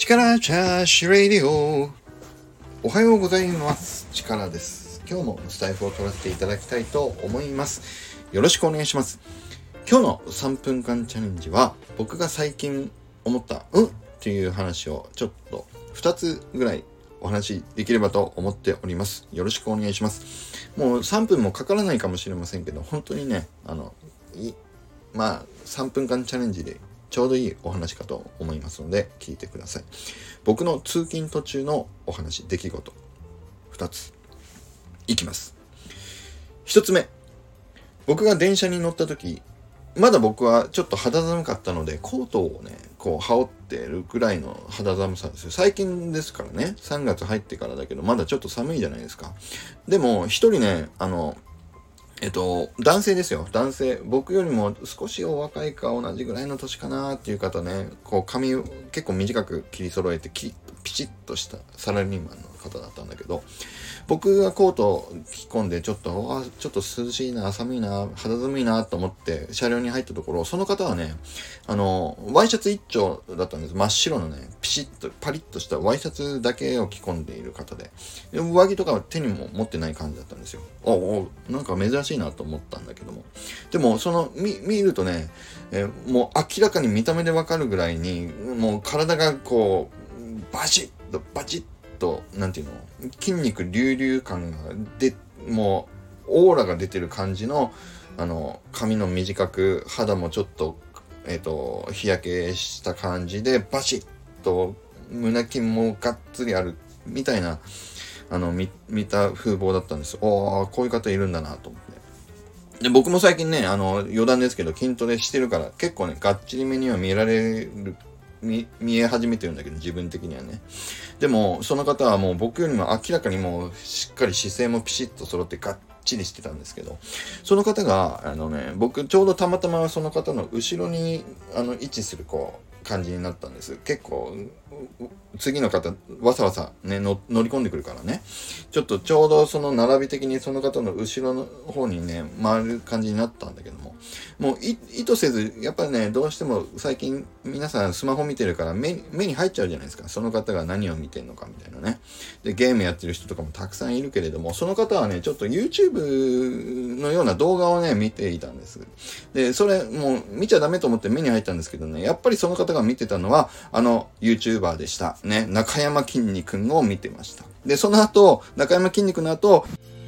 力チャーシュレイディオ。おはようございます。力です。今日もスタイフを取らせていただきたいと思います。よろしくお願いします。今日の3分間チャレンジは、僕が最近思ったっていう話をちょっと2つぐらいお話しできればと思っております。よろしくお願いします。もう3分もかからないかもしれませんけど、本当にね、3分間チャレンジでちょうどいいお話かと思いますので聞いてください。僕の通勤途中のお話、出来事2ついきます。1つ目、僕が電車に乗った時、まだ僕はちょっと肌寒かったのでコートをねこう羽織ってるくらいの肌寒さですよ。最近ですからね、3月入ってからだけどまだちょっと寒いじゃないですか。でも一人ね男性ですよ。男性。僕よりも少しお若いか同じぐらいの年かなっていう方ね、こう髪を結構短く切り揃えてピチッとしたサラリーマンの方だったんだけど、僕がコートを着込んでちょっと涼しいな、寒いな、肌寒いなと思って車両に入ったところ、その方はね、ワイシャツ一丁だったんです。真っ白のね、ピシッとパリッとしたワイシャツだけを着込んでいる方で、上着とかは手にも持ってない感じだったんですよ。なんか珍しいなと思ったんだけども、でも見るとね、もう明らかに見た目でわかるぐらいに、もう体がこうバチッとなんていうの、筋肉隆々感がもうオーラが出てる感じの髪の短く、肌もちょっと日焼けした感じでバシッと胸筋もがっつりあるみたいな見た風貌だったんです。こういう方いるんだなと思って。で、僕も最近ね、余談ですけど筋トレしてるから結構ねがっちりめには見え始めてるんだけど、自分的にはね。でもその方はもう僕よりも明らかにもうしっかり姿勢もピシッと揃ってがっちりしてたんですけど、その方が僕ちょうどたまたまその方の後ろに位置する感じになったんです。結構次の方わさわさね乗り込んでくるからね、ちょうどその並び的にその方の後ろの方にね回る感じになったんだけども、もう意図せずやっぱりね、どうしても最近皆さんスマホ見てるから目に入っちゃうじゃないですか。その方が何を見てるのかみたいなね。で、ゲームやってる人とかもたくさんいるけれども、その方はねちょっと YouTube のような動画をね見ていたんです。で、それもう見ちゃダメと思って目に入ったんですけどね、やっぱりその方が見てたのはYouTuber でしたね、中山きんに君を見てました。で、その後中山きんに君の後